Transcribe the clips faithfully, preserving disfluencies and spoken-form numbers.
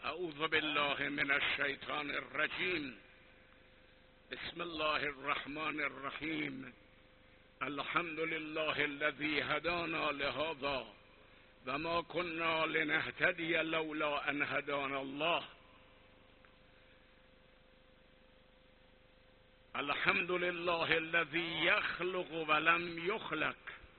اعوذ بالله من الشیطان الرجیم. بسم الله الرحمن الرحیم. الحمد لله الذي هدانا لهذا وما كنا لنهتدي لولا ان هدانا الله. الحمد لله الذي يخلق ولم يخلق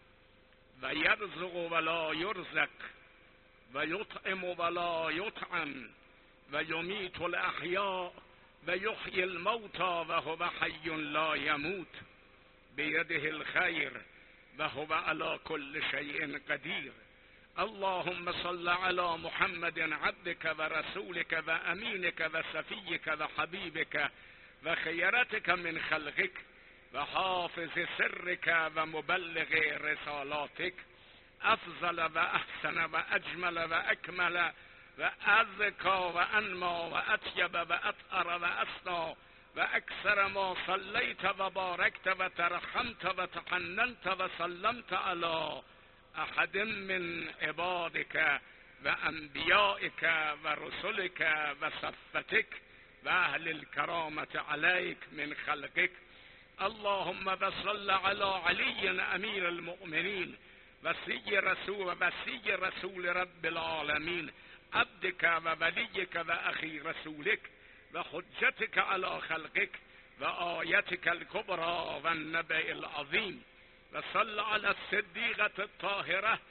ويرزق ولا يرزق ويطعم ولا يطعم ويميت الأحياء ويحيي الموتى وهو حي لا يموت بيده الخير وهو على كل شيء قدير. اللهم صل على محمد عبدك ورسولك وأمينك وصفيك وحبيبك وخيرتك من خلقك وحافظ سرك ومبلغ رسالاتك، افضل و احسن و اجمل و اکمل و ازکا و انما و اطیب و اطهر و اسنا و اکثر ما صلیت و بارکت و ترحمت و تحننت و سلمت علی احد من عبادك و انبیائك و رسلك و صفتك و اهل الكرامة عليك من خلقك. اللهم وصل على علي امير المؤمنين وسي رسول وسي رسول رب العالمين عبدك ووليك واخي رسولك وحجتك على خلقك وآيتك الكبرى والنبأ العظيم. وصل على الصديقة الطاهرة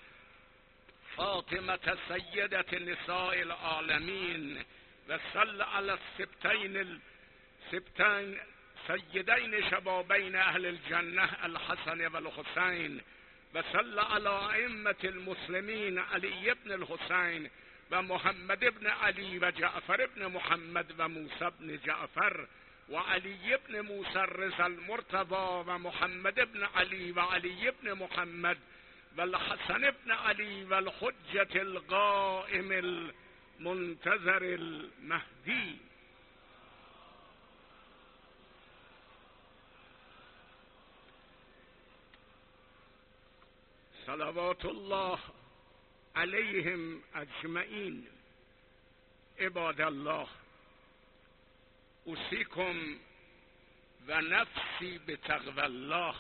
فاطمة سيدة نساء العالمين. وصل على السبتين السبتين سيدين شبابين اهل الجنة الحسن والحسين. وصل على ائمة المسلمين علي بن الحسين ومحمد بن علي وجعفر بن محمد وموسى بن جعفر وعلي بن موسى الرضا المرتضى ومحمد بن علي وعلي بن محمد والحسن بن علي والحجة القائم المنتظر المهدي. صلوات الله علیهم اجمعین. عباد الله، اوصیکم و نفسی به تقوی الله.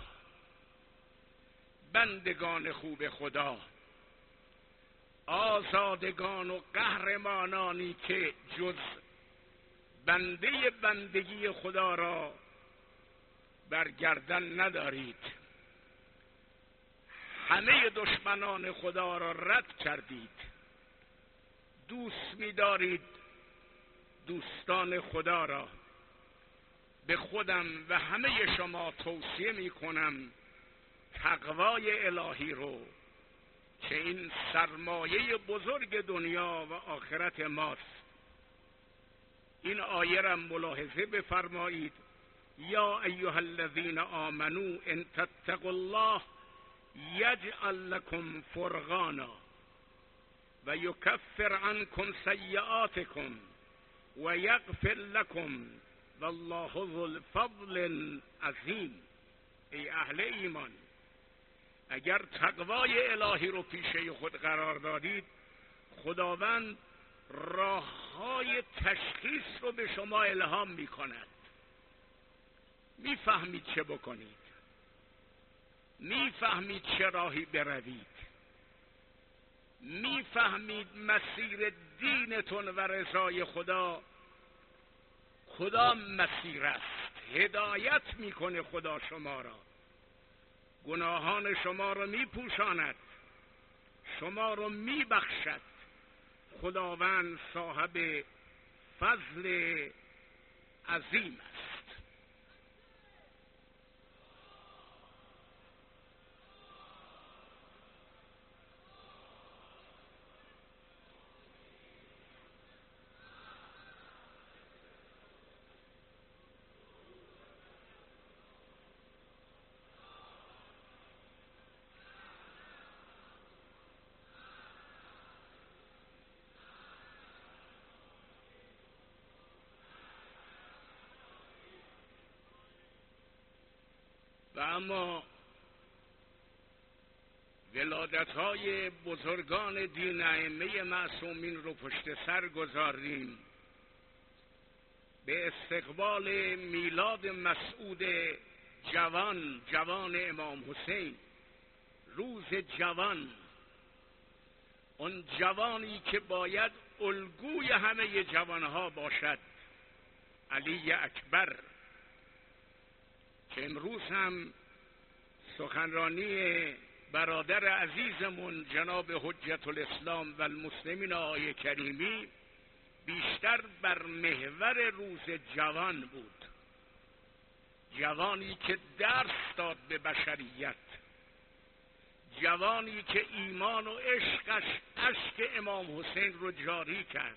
بندگان خوب خدا، آزادگان و قهرمانانی که جز بنده بندگی خدا را بر گردن ندارید، همه دشمنان خدا را رد کردید، دوست می‌دارید دوستان خدا را. به خودم و همه شما توصیه می‌کنم تقوای الهی رو که این سرمایه بزرگ دنیا و آخرت ماست. این آیه را ملاحظه بفرمایید. یا ایها الذین آمنو ان تتقوا الله یجعل لكم فرقانا و یکفر عنکم سیئاتکم و یغفر لكم والله ذو الفضل العظیم. ای اهل ایمان، اگر تقوای الهی رو پیشه خود قرار دادید، خداوند راههای تشخیص رو به شما الهام می کند. میفهمید چه بکنید، میفهمید چه راهی بروید، میفهمید مسیر دینتون و رضای خدا کدام مسیر است. هدایت میکنه خدا شما را، گناهان شما را میپوشاند، شما را میبخشد. خداوند صاحب فضل عظیم است. و اما ولادت‌های بزرگان دین ائمه معصومین رو پشت سر گذاریم، به استقبال میلاد مسعود جوان جوان امام حسین، روز جوان، اون جوانی که باید الگوی همه جوانها باشد، علی اکبر، که امروز هم سخنرانی برادر عزیزمون جناب حجت الاسلام و المسلمین آقای کریمی بیشتر بر محور روز جوان بود. جوانی که درس داد به بشریت، جوانی که ایمان و عشقش اشک امام حسین رو جاری کرد.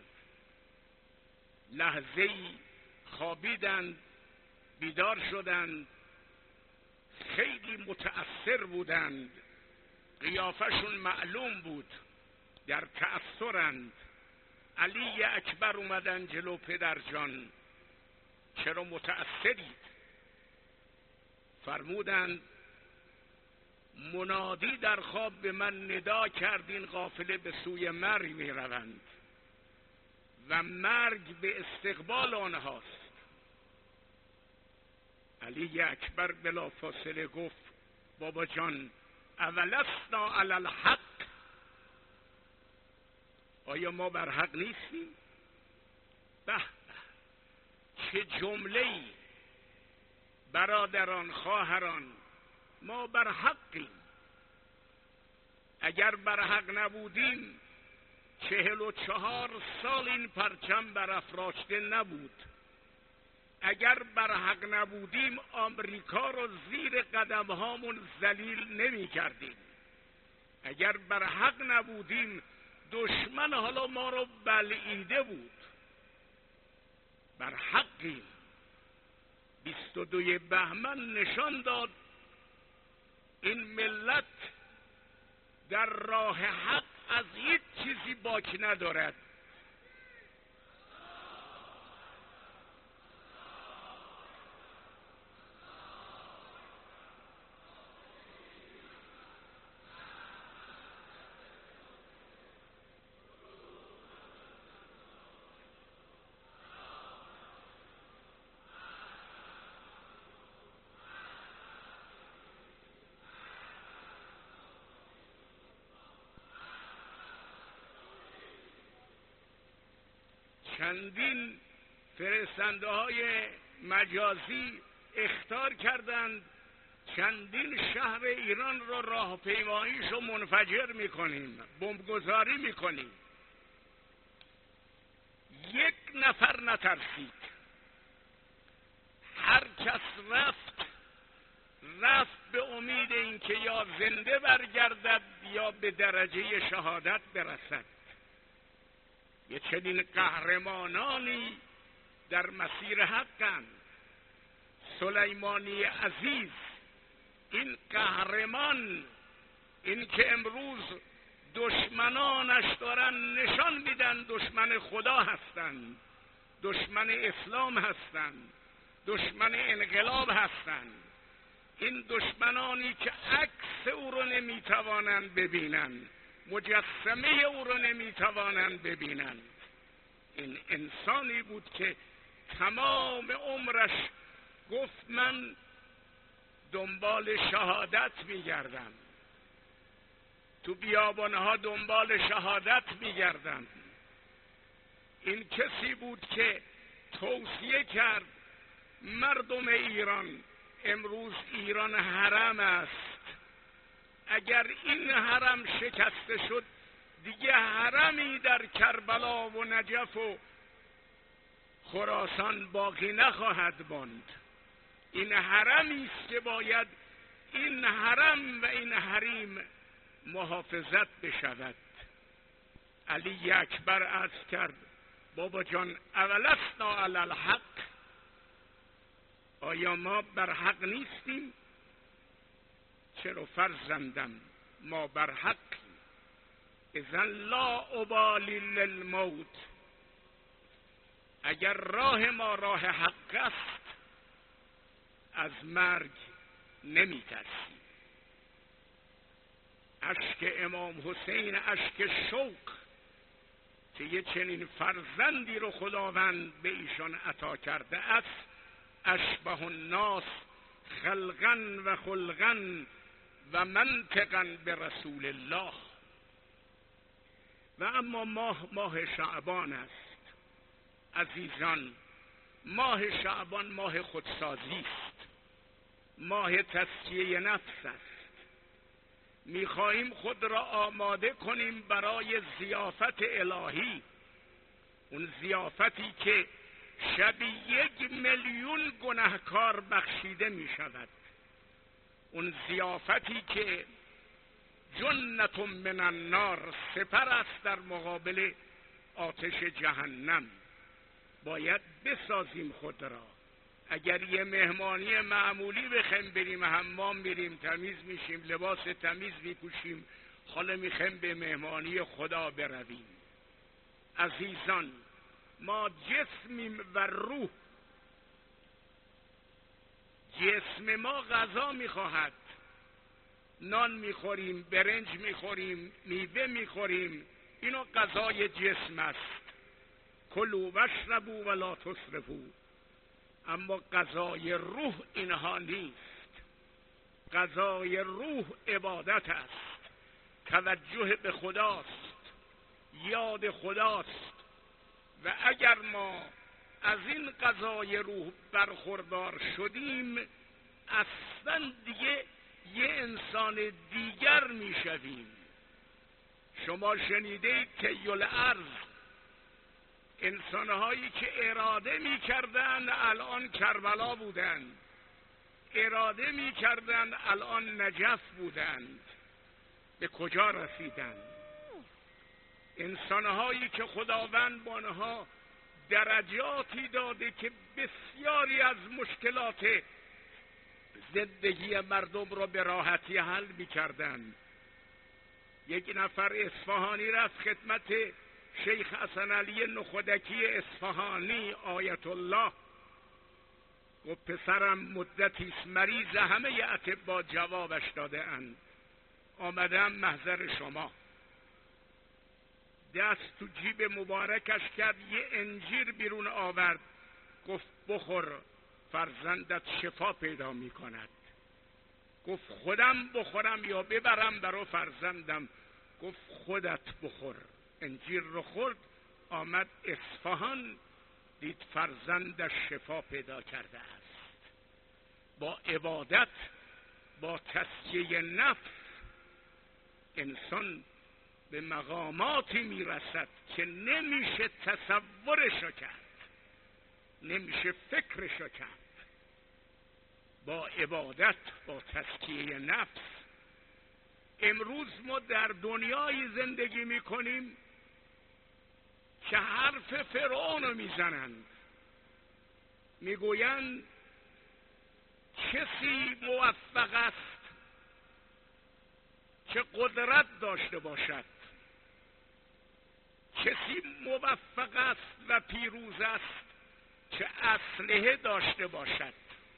لحظه‌ای خوابیدند، بیدار شدند، خیلی متأثر بودند، قیافشون معلوم بود، در تأثرند. علی اکبر اومدن جلو پدر جان، چرا متأثرید؟ فرمودند منادی در خواب به من ندا کردین قافله به سوی مرگ می روند و مرگ به استقبال آنهاست. علی اکبر بلا فاصله گفت بابا جان اولسنا علی الحق، آیا ما بر حق نیستیم؟ به به چه جمله‌ای برادران، خواهران، ما بر حقیم. اگر بر حق نبودیم چهل و چهار سال این پرچم برافراشته نبود. اگر بر حق نبودیم آمریکا رو زیر قدم هامون ذلیل نمی کردیم. اگر بر حق نبودیم دشمن حالا ما رو بلعیده بود. بر حقیم. بیست و دوی بهمن نشان داد این ملت در راه حق از هیچ چیزی باک ندارد. چندین فرستنده های مجازی اخطار کردند چندین شهر ایران رو راهپیماییش رو منفجر میکنیم، بمبگذاری میکنیم. یک نفر نترسید. هر کس رفت رفت به امید اینکه یا زنده برگردد یا به درجه شهادت برسد. یه چنین قهرمانانی در مسیر حقند. سلیمانی عزیز، این قهرمان، این که امروز دشمنانش دارن نشان میدن دشمن خدا هستند، دشمن اسلام هستند، دشمن انقلاب هستند. این دشمنانی که عکس او رو نمیتوانند ببینند، مجسمه او رو نمیتوانند ببینند. این انسانی بود که تمام عمرش گفت من دنبال شهادت میگردم، تو بیابانها دنبال شهادت میگردم. این کسی بود که توصیه کرد مردم ایران، امروز ایران حرم است، اگر این حرم شکسته شد دیگه حرمی در کربلا و نجف و خراسان باقی نخواهد ماند. این حرمی است که باید این حرم و این حریم محافظت بشود. علی اکبر عرض کرد بابا جان اولسنا علی الحق، آیا ما بر حق نیستیم؟ چرا فرزندم ما بر حقیم. اذن لا ابالی للموت، اگر راه ما راه حق است از مرگ نمی ترسیم. اشک امام حسین اشک شوق که یه چنین فرزندی رو خداوند به ایشان عطا کرده است. اشبه الناس خلقا و خلقا و منطقا به رسول الله. و اما ماه ماه شعبان است عزیزان. ماه شعبان ماه خودسازی است، ماه تزکیه نفس است. میخواهیم خود را آماده کنیم برای ضیافت الهی، اون ضیافتی که شبی یک میلیون گناهکار بخشیده می شود، اون ضیافتی که جنت من النار سپر است در مقابل آتش جهنم. باید بسازیم خود را. اگر یه مهمانی معمولی بخیم بریم حمام میریم تمیز میشیم لباس تمیز میپوشیم، حالا میخیم به مهمانی خدا برویم. عزیزان ما جسمیم و روح. جسم ما غذا میخواهد، نان میخوریم، برنج میخوریم، میوه میخوریم، اینو غذای جسم است. کلوا واشربوا ولا تسرفوا. اما غذای روح اینها نیست. غذای روح عبادت است، توجه به خداست، یاد خداست. و اگر ما از این غذای روح برخوردار شدیم اصلا دیگه یه انسان دیگر میشویم. شما شنیده که یل ارض انسانهایی که اراده میکردن الان کربلا بودند، اراده میکردن الان نجف بودند، به کجا رسیدند؟ انسانهایی که خداوند با آنها درجاتی داده که بسیاری از مشکلات زندگی مردم را به راحتی حل می‌کردند. یک نفر اصفهانی رفت خدمت شیخ حسن علی نخودکی اصفهانی آیت الله، و پسرم مدتی است مریض، همه اطباء جوابش داده اند، آمدم محضر شما. دست تو جیب مبارکش کرد، یه انجیر بیرون آورد، گفت بخور فرزندت شفا پیدا می کند. گفت خودم بخورم یا ببرم برای فرزندم؟ گفت خودت بخور. انجیر رو خورد، آمد اصفهان، دید فرزندش شفا پیدا کرده است. با عبادت، با تزکیه نفس انسان به مقاماتی میرسد که نمیشه تصورشو کرد، نمیشه فکرشو کرد. با عبادت، با تزکیه نفس. امروز ما در دنیای زندگی میکنیم که حرف فرعون رو میزنند، میگویند کسی موفق است که قدرت داشته باشد، کسی موفق است و پیروز است که اسلحه داشته باشد.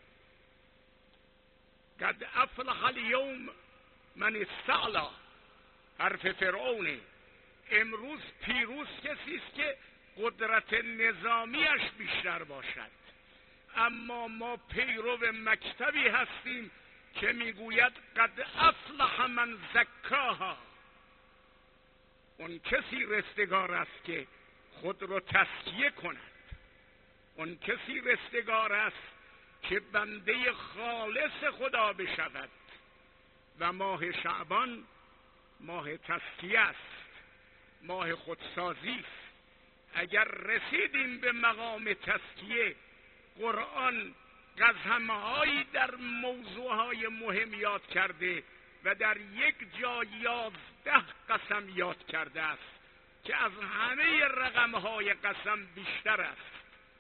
قد افلح الیوم من استعلا، حرف فرعونه. امروز پیروز کسی است که قدرت نظامیش بیشتر باشد. اما ما پیرو مکتبی هستیم که میگوید قد افلح من زکاها. اون کسی رستگار است که خود رو تزکیه کند، اون کسی رستگار است که بنده خالص خدا بشود. و ماه شعبان ماه تزکیه است، ماه خودسازی است. اگر رسیدیم به مقام تزکیه، قرآن قسم‌هایی در موضوعهای مهم یاد کرده و در یک جا یازده قسم یاد کرده است که از همه رقم‌های قسم بیشتر است.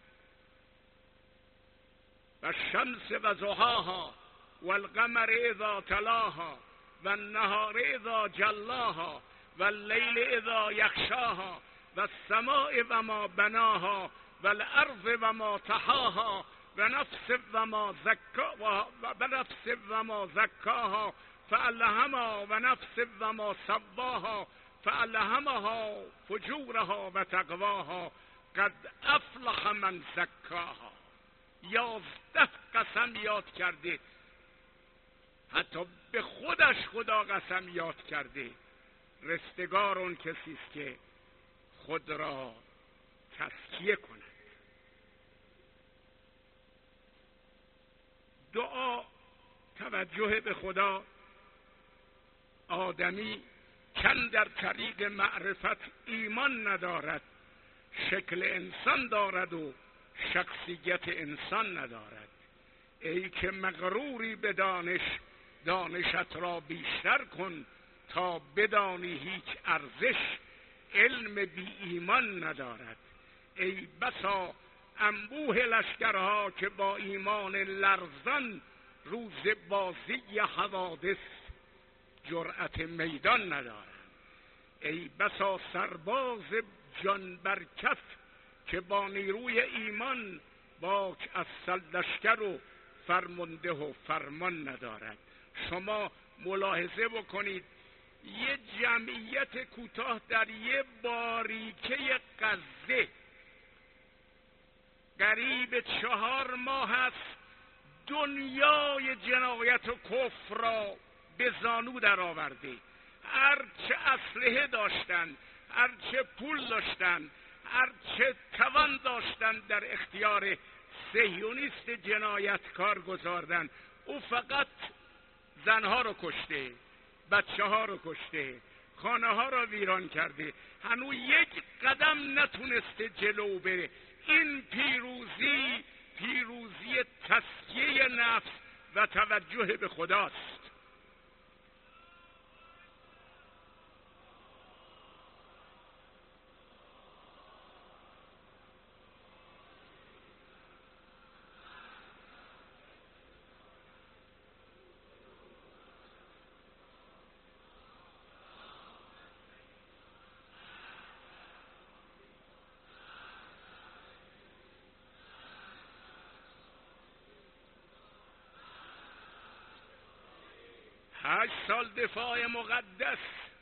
و شمس و ضحاها و القمر اذا تلاها و النهار اذا جلاها و اللیل اذا یغشاها و السماء و ما بناها و الارض و ما طحاها و نفس و ما زکا و نفس و ما زکاها فالهمها و نفس و ما سواها فالهمها فجورها و تقواها قد افلح من زکاها. یازده قسم یاد کرده، حتی به خودش خدا قسم یاد کرده. رستگار اون کسی است که خود را تزکیه کند. دعا، توجه به خدا. آدمی چند در طریق معرفت ایمان ندارد، شکل انسان دارد و شخصیت انسان ندارد. ای که مغروری به دانش، دانشت را بیشتر کن تا بدانی هیچ ارزش علم بی ایمان ندارد. ای بسا انبوه لشکرها که با ایمان لرزان روز بازی حوادث جرأت میدان ندارند. ای بسا سرباز جان بر کف که با نیروی ایمان باک از لشکر و فرمانده و فرمان ندارد. شما ملاحظه بکنید یه جمعیت کوتاه در یه باریکه غزه قریب چهار ماه است دنیای جنایت و کفر را به زانو در آورده. هرچه اسلحه داشتن، هرچه پول داشتن، هرچه توان داشتن در اختیار صهیونیست جنایتکار گذاردن. او فقط زنها رو کشته، بچه ها رو کشته، خانه ها رو ویران کرده، هنوز یک قدم نتونسته جلو بره. این پیروزی پیروزی تزکیه نفس و توجه به خداست. هشت سال دفاع مقدس،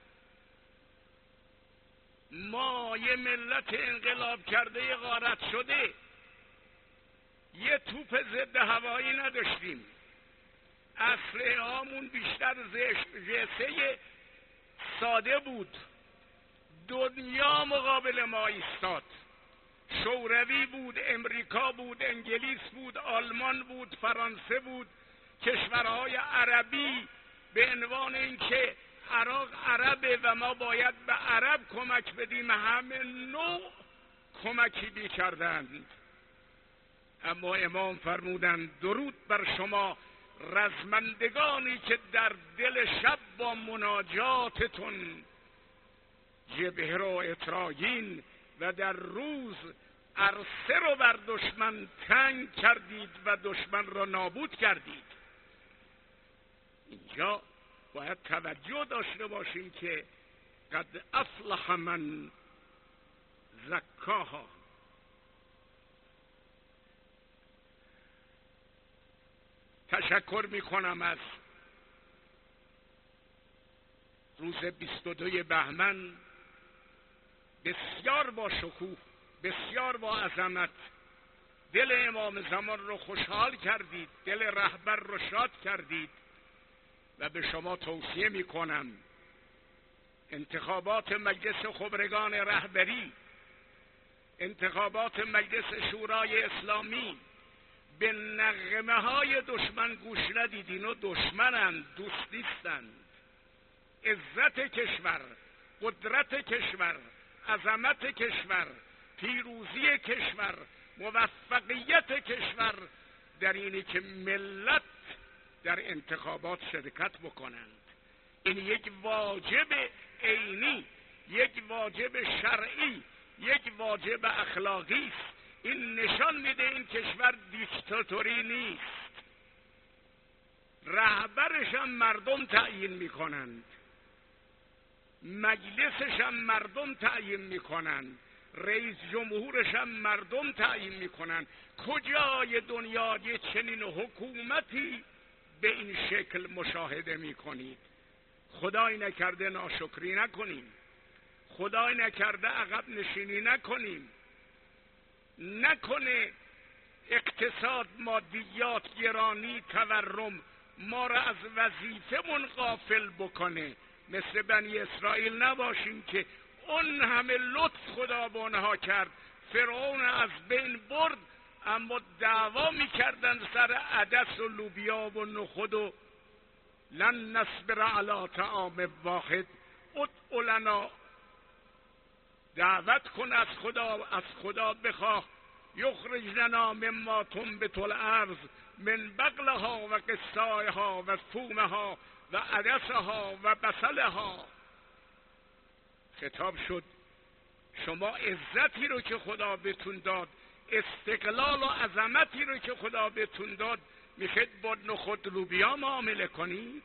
ما یه ملت انقلاب کرده غارت شده، یه توپ ضد هوایی نداشتیم، اسلحه هامون بیشتر جسه ساده بود. دنیا مقابل ما ایستاد، شوروی بود، امریکا بود، انگلیس بود، آلمان بود، فرانسه بود، کشورهای عربی به عنوان اینکه عراق عربه و ما باید به عرب کمک بدیم همه نوع کمکی بی کردند. اما امام فرمودند درود بر شما رزمندگانی که در دل شب با مناجاتتون جبهه را اطرایین و در روز عرصه رو بر دشمن تنگ کردید و دشمن را نابود کردید. اینجا باید توجه داشته باشیم که قد افلح من زکاها. تشکر میکنم از روز بیست و دوی بهمن، بسیار با شکوه، بسیار با عظمت دل امام زمان رو خوشحال کردید، دل رهبر رو شاد کردید و به شما توصیه میکنم انتخابات مجلس خبرگان رهبری، انتخابات مجلس شورای اسلامی، به نغمه های دشمن گوش ندید. اینو دشمنند، دوست نیستند. عزت کشور، قدرت کشور، عظمت کشور، پیروزی کشور، موفقیت کشور در اینی که ملت در انتخابات شرکت بکنند. این یک واجب عینی، یک واجب شرعی، یک واجب اخلاقی است. این نشان میده این کشور دیکتاتوری نیست. رهبرش هم مردم تعیین میکنند، مجلسش هم مردم تعیین میکنند، رئیس جمهورش هم مردم تعیین میکنند. کجای دنیا یه چنین حکومتی به این شکل مشاهده می کنید. خدای نکرده ناشکری نکنیم، خدای نکرده عقب نشینی نکنیم، نکنه اقتصاد، مادیات، گرانی، تورم ما را از وظیفمون غافل بکنه. مثل بنی اسرائیل نباشیم که اون همه لطف خدا به اونها کرد، فرعون از بین برد، اما دعوا میکردن سر عدس و لوبیا و نخود و لن نصبر علی طعام واحد ادع لنا، دعوت کن از خدا، از خدا بخواه، یخرج لنا مما تنبت الارض من بقلها و قثایها و ثومها و عدسها و بصلها. خطاب شد شما عزتی رو که خدا بهتون داد، استقلال و عظمتی رو که خدا بهتون داد، میخواید با نخود لوبیا معامله کنید؟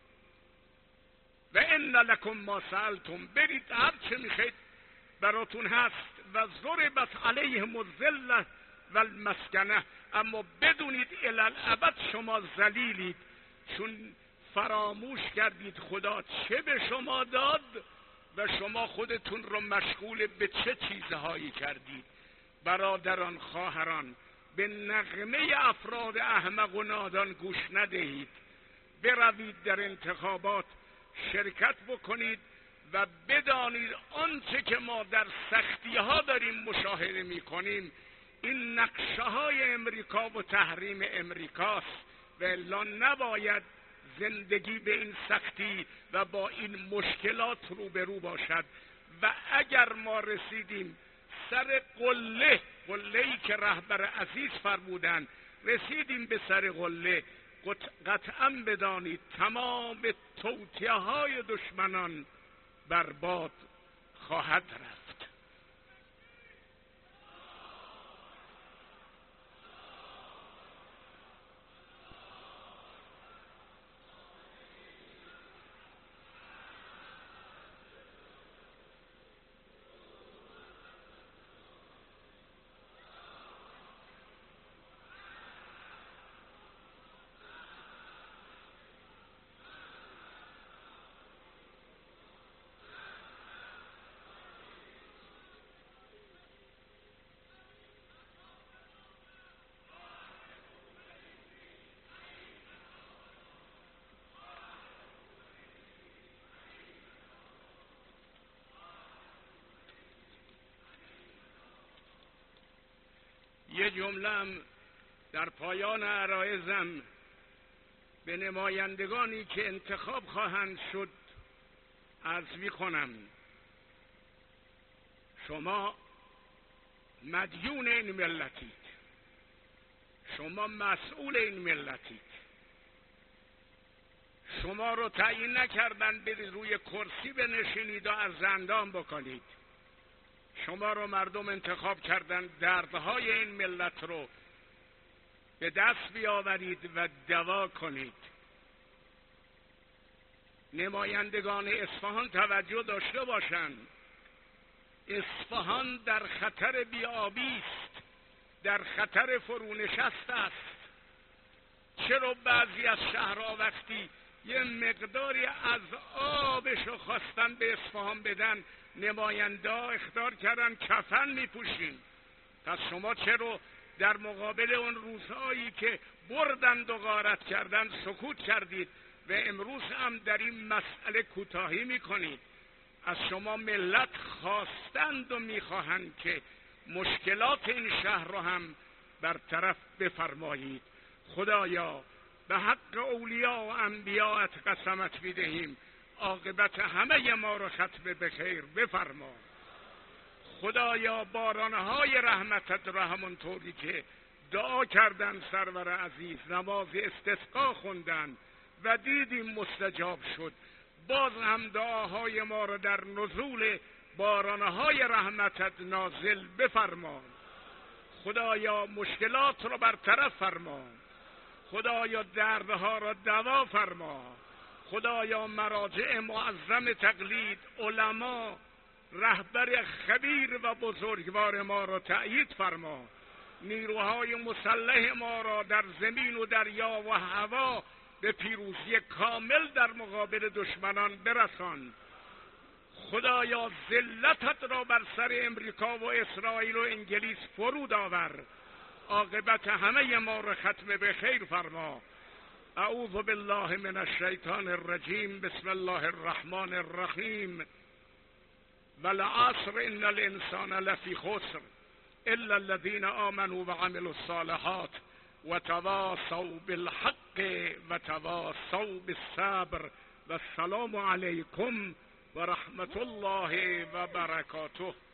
و ان لکم ما سألتم، برید هر چه میخواید براتون هست. و ضربت علیهم الذلة و المسکنه، اما بدونید الالابد شما ذلیلید، چون فراموش کردید خدا چه به شما داد و شما خودتون رو مشغول به چه چیزهایی کردید. برادران، خواهران، به نغمه افراد احمق و نادان گوش ندهید، بروید در انتخابات شرکت بکنید و بدانید آنچه که ما در سختی ها داریم مشاهده می کنیم این نقشه های امریکا و تحریم امریکاست و الا نباید زندگی به این سختی و با این مشکلات روبرو باشد. و اگر ما رسیدیم سر قله، قله‌ای که رهبر عزیز فرمودن، رسیدیم به سر قله، قطعا بدانید تمام توطئه های دشمنان برباد خواهد رفت. یه جمله‌ام در پایان عرایزم به نمایندگانی که انتخاب خواهند شد عرض می‌کنم. شما مدیون این ملتید، شما مسئول این ملتید، شما رو تعیین نکردن برید روی کرسی بنشینید و از زندان بکنید. شما رو مردم انتخاب کردن دردهای این ملت رو به دست بیاورید و دوا کنید. نمایندگان اصفهان توجه داشته باشند، اصفهان در خطر بی‌آبی است، در خطر فرونشست است. چرا بعضی از شهرها وقتی یه مقداری از آبش رو خواستن به اصفهان بدن، نماینده ها اخطار کردن کفن میپوشین؟ پس شما چرا در مقابل اون روزهایی که بردند و غارت کردند سکوت کردید و امروز هم در این مسئله کوتاهی میکنید؟ از شما ملت خواستند و میخواهند که مشکلات این شهر رو هم برطرف بفرمایید. خدایا به حق اولیاء و انبیاءت قسمت میدهیم عاقبت همه ما رو ختم به خیر بفرما. خدایا بارانهای رحمتت را همونطوری که دعا کردن سرور عزیز، نماز استسقا خوندن و دیدیم مستجاب شد، باز هم دعاهای ما را در نزول بارانهای رحمتت نازل بفرما. خدایا مشکلات را برطرف فرما، خدایا دردها را دوا فرما. خدایا مراجع معظم تقلید، علما، رهبر خبیر و بزرگوار ما را تأیید فرما. نیروهای مسلح ما را در زمین و دریا و هوا به پیروزی کامل در مقابل دشمنان برسان. خدایا ذلتت را بر سر امریکا و اسرائیل و انگلیس فرود آور، عاقبت همه ما را ختم به خیر فرما. اعوذ بالله من الشیطان الرجیم. بسم الله الرحمن الرحیم. والعصر ان الانسان لفی خسر الا الذين آمنوا وعملوا الصالحات وتواصوا بالحق وتواصوا بالصبر والسلام علیکم و رحمت الله و برکاته.